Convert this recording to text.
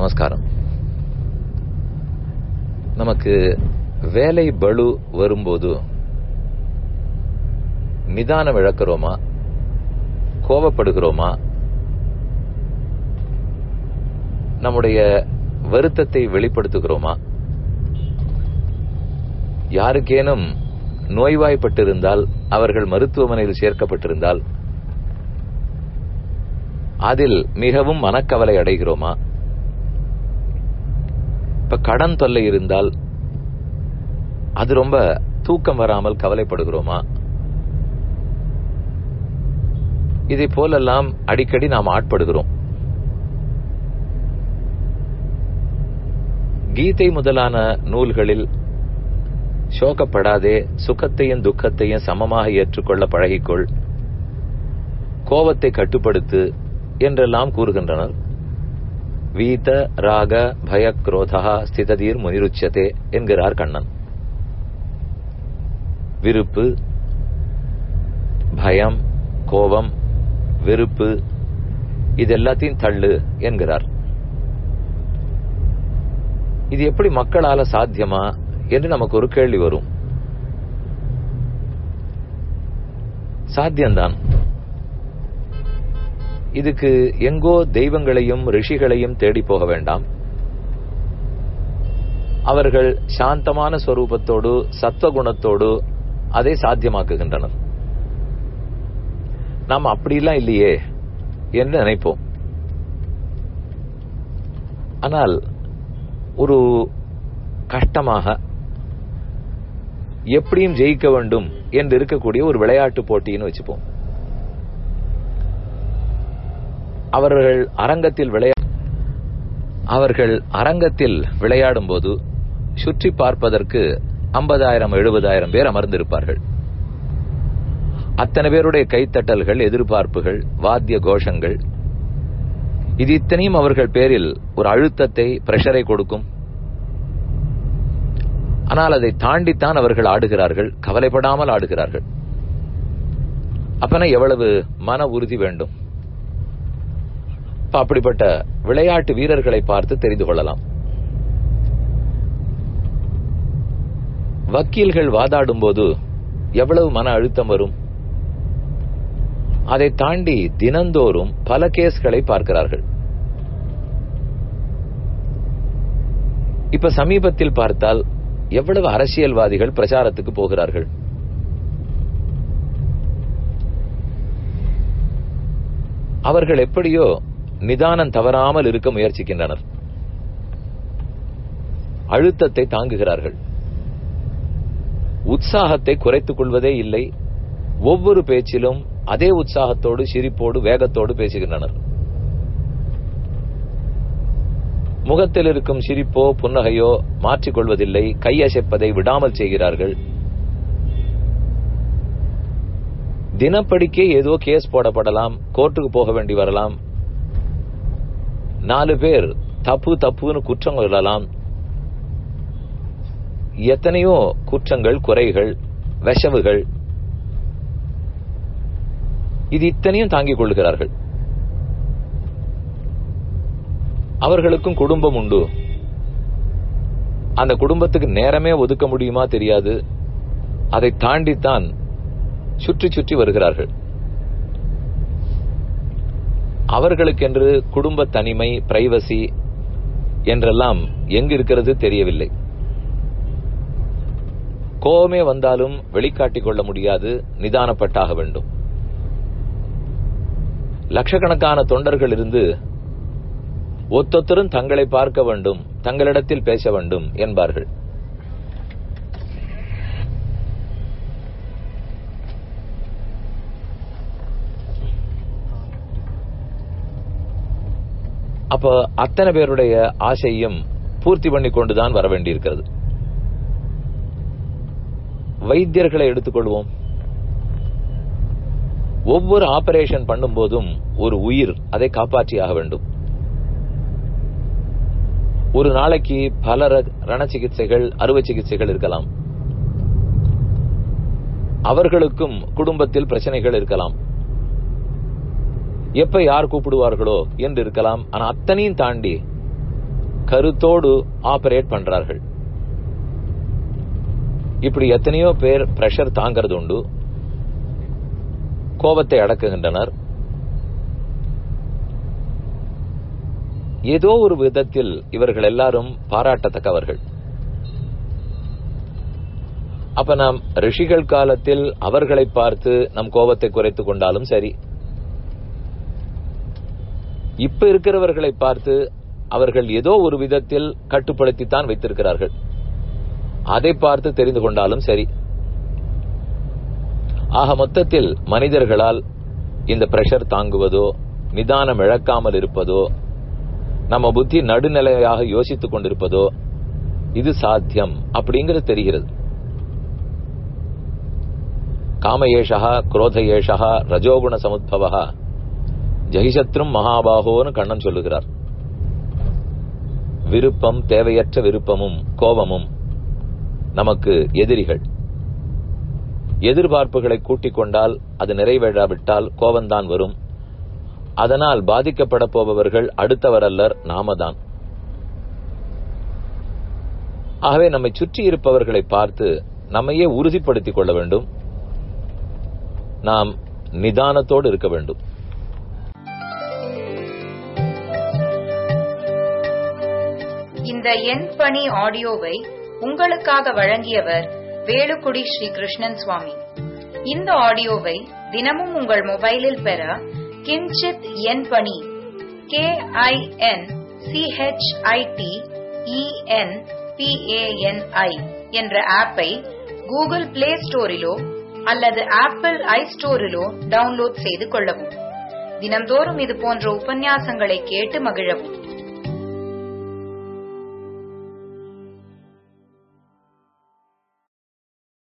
நமஸ்காரம். நமக்கு வேலை பளு வரும்போது நிதானம் இழக்கிறோமா, கோபப்படுகிறோமா, நம்முடைய வருத்தத்தை வெளிப்படுத்துகிறோமா, யாருக்கேனும் நோய்வாய்ப்பட்டிருந்தால் அவர்கள் மருத்துவமனையில் சேர்க்கப்பட்டிருந்தால் அதில் மிகவும் மனக்கவலை அடைகிறோமா, இப்ப கடன் தொல்லை இருந்தால் அது ரொம்ப தூக்கம் வராமல் கவலைப்படுகிறோமா, இதை போலெல்லாம் அடிக்கடி நாம் ஆட்படுகிறோம். கீதை முதலான நூல்களில் சோகப்படாதே, சுகத்தையும் துக்கத்தையும் சமமாக ஏற்றுக்கொள்ள பழகிக்கொள், கோபத்தை கட்டுப்படுத்து என்றெல்லாம் கூறுகின்றனர். வீத ராக பய குரோதா ஸ்திததீர் முனிருச்சதே என்கிறார் கண்ணன். விருப்பு, பயம், கோபம், வெறுப்பு இதெல்லாத்தையும் தள்ளு என்கிறார். இது எப்படி மக்களால சாத்தியமா என்று நமக்கு ஒரு கேள்வி வரும். சாத்தியம்தான். இதுக்கு எங்கோ தெய்வங்களையும் ரிஷிகளையும் தேடி போக வேண்டாம். அவர்கள் சாந்தமான ஸ்வரூபத்தோடு சத்வகுணத்தோடு அதை சாத்தியமாக்குகின்றனர். நாம் அப்படிலாம் இல்லையே என்று நினைப்போம். ஆனால் ஒரு கஷ்டமாக எப்படியும் ஜெயிக்க வேண்டும் என்று இருக்கக்கூடிய ஒரு விளையாட்டு போட்டின்னு வச்சுப்போம். அவர்கள் அரங்கத்தில் விளையாடும் போது சுற்றி பார்ப்பதற்கு 50,000-70,000 பேர் அமர்ந்திருப்பார்கள். அத்தனை பேருடைய கைத்தட்டல்கள், எதிர்பார்ப்புகள், வாத்திய கோஷங்கள், இது இத்தனையும் அவர்கள் பேரில் ஒரு அழுத்தத்தை, பிரஷரை கொடுக்கும். ஆனால் அதை தாண்டித்தான் அவர்கள் ஆடுகிறார்கள், கவலைப்படாமல் ஆடுகிறார்கள். அப்பனா எவ்வளவு மன உறுதி வேண்டும். அப்படிப்பட்ட விளையாட்டு வீரர்களை பார்த்து தெரிந்து கொள்ளலாம். வக்கீல்கள் வாதாடும் போது எவ்வளவு மன அழுத்தம் வரும். அதை தாண்டி தினந்தோறும் பல கேஸ்களை பார்க்கிறார்கள். இப்ப சமீபத்தில் பார்த்தால் எவ்வளவு அரசியல்வாதிகள் பிரச்சாரத்துக்கு போகிறார்கள். அவர்கள் எப்படியோ நிதானம் தவறாமல் இருக்க முயற்சிக்கின்றனர். அழுத்தத்தை தாங்குகிறார்கள். உற்சாகத்தை குறைத்துக் கொள்வதே இல்லை. ஒவ்வொரு பேச்சிலும் அதே உற்சாகத்தோடு, சிரிப்போடு, வேகத்தோடு பேசுகின்றனர். முகத்தில் இருக்கும் சிரிப்போ புன்னகையோ மாற்றிக்கொள்வதில்லை. கையசைப்பதை விடாமல் செய்கிறார்கள். தினப்படிக்கே ஏதோ கேஸ் போடப்படலாம், கோர்ட்டுக்கு போக வேண்டி வரலாம், 4 பேர் தப்புன்னு குற்றம் கொள்ளலாம். எத்தனையோ குற்றங்கள், குறைகள், விஷவுகள், இது இத்தனையும் தாங்கிக் கொள்கிறார்கள். அவர்களுக்கும் குடும்பம் உண்டு. அந்த குடும்பத்துக்கு நேரமே ஒதுக்க முடியுமா தெரியாது. அதை தாண்டித்தான் சுற்றி சுற்றி வருகிறார்கள். அவர்களுக்கென்று குடும்ப தனிமை, பிரைவசி என்றெல்லாம் எங்கு இருக்கிறது தெரியவில்லை. கோபமே வந்தாலும் வெளிக்காட்டிக் கொள்ள முடியாது, நிதானப்பட்டாக வேண்டும். லட்சக்கணக்கான தொண்டர்கள் இருந்து ஒத்தொத்தரும் தங்களை பார்க்க வேண்டும், தங்களிடத்தில் பேச வேண்டும் என்பார்கள். அப்ப அத்தனை பேருடைய ஆசையும் பூர்த்தி பண்ணி கொண்டுதான் வர வேண்டியிருக்கிறது. வைத்தியர்களை எடுத்துக்கொள்வோம். ஒவ்வொரு ஆபரேஷன் பண்ணும் போதும் ஒரு உயிர், அதை காப்பாற்றியாக வேண்டும். ஒரு நாளைக்கு பல ரண சிகிச்சைகள், அறுவை சிகிச்சைகள் இருக்கலாம். அவர்களுக்கும் குடும்பத்தில் பிரச்சனைகள் இருக்கலாம். எப்ப யார் கூப்பிடுவார்களோ என்று இருக்கலாம். ஆனா அத்தனையும் தாண்டி கருத்தோடு ஆபரேட் பண்றார்கள். இப்படி எத்தனையோ பேர் பிரஷர் தாங்கிறது உண்டு, கோபத்தை அடக்குகின்றனர். ஏதோ ஒரு விதத்தில் இவர்கள் எல்லாரும் பாராட்டத்தக்கவர்கள். அப்ப நாம் ரிஷிகள் காலத்தில் அவர்களை பார்த்து நம் கோபத்தை குறைத்துக் கொண்டாலும் சரி, இப்ப இருக்கிறவர்களை பார்த்து அவர்கள் ஏதோ ஒரு விதத்தில் கட்டுப்படுத்தித்தான் வைத்திருக்கிறார்கள், அதை பார்த்து தெரிந்து கொண்டாலும் சரி. ஆக மொத்தத்தில் மனிதர்களால் இந்த பிரஷர் தாங்குவதோ, நிதானம் இழக்காமல் இருப்பதோ, நம்ம புத்தி நடுநிலையாக யோசித்துக் கொண்டிருப்பதோ இது சாத்தியம் அப்படிங்கிறது தெரிகிறது. காமயேஷா குரோதயேஷா ரஜோகுண சமுத்பவா ஜெகிசத்ரும் மகாபாகோன்னு கண்ணன் சொல்லுகிறார். விருப்பம், தேவையற்ற விருப்பமும் கோபமும் நமக்கு எதிரிகள். எதிர்பார்ப்புகளை கூட்டிக் கொண்டால் அது நிறைவேறாவிட்டால் கோபம்தான் வரும். அதனால் பாதிக்கப்பட போபவர்கள் அடுத்தவரல்லர், நாமதான். ஆகவே நம்மை சுற்றி இருப்பவர்களை பார்த்து நம்மையே உறுதிப்படுத்திக் கொள்ள வேண்டும். நாம் நிதானத்தோடு இருக்க வேண்டும். இந்த என் பணி ஆடியோவை உங்களுக்காக வழங்கியவர் வேலுக்குடி ஸ்ரீ கிருஷ்ணன் சுவாமி. இந்த ஆடியோவை தினமும் உங்கள் மொபைலில் பெற கிஞ்சித் என் பணி KINCHITENPANI என்ற ஆப்பை கூகுள் பிளே ஸ்டோரிலோ அல்லது ஆப்பிள் ஐஸ்டோரிலோ டவுன்லோட் செய்து கொள்ளவும். தினம்தோறும் இது போன்ற உபன்யாசங்களை கேட்டு மகிழவும்.